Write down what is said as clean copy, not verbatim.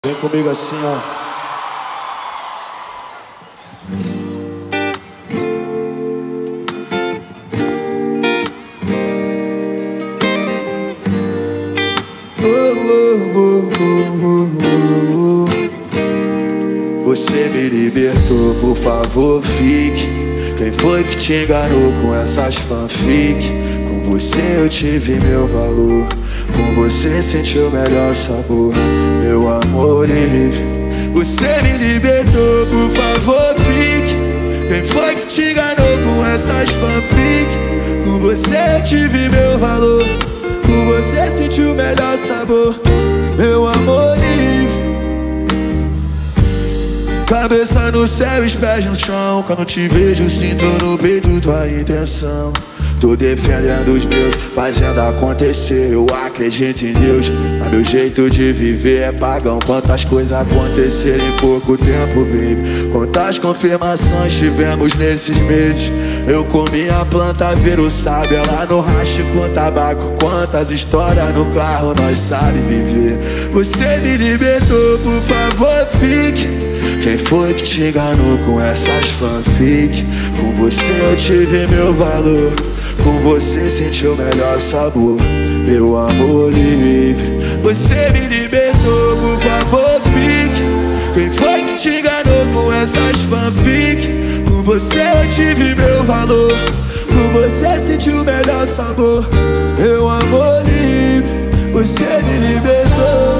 Vem comigo assim, ó. Você me libertou, por favor, fique. Quem foi que te enganou com essas fanfic? Com você eu tive meu valor, com você senti o melhor sabor, meu amor livre. Você me libertou, por favor, fique. Quem foi que te enganou com essas fanfic? Com você eu tive meu valor, com você senti o melhor sabor, meu amor livre. Cabeça no céu, os pés no chão. Quando te vejo, sinto no peito tua intenção. Tô defendendo os meus, fazendo acontecer. Eu acredito em Deus, mas meu jeito de viver é pagão. Quantas coisas aconteceram em pouco tempo, baby. Quantas confirmações tivemos nesses meses. Eu comi a planta, viro sábio, ela no racho com tabaco. Quantas histórias no carro nós sabe viver. Você me libertou, por favor, fique. Quem foi que te enganou com essas fanfic? Com você eu tive meu valor, com você senti o melhor sabor, meu amor livre. Você me libertou, por favor, fique. Quem foi que te enganou com essas fanfic? Com você eu tive meu valor, com você senti o melhor sabor, meu amor livre. Você me libertou.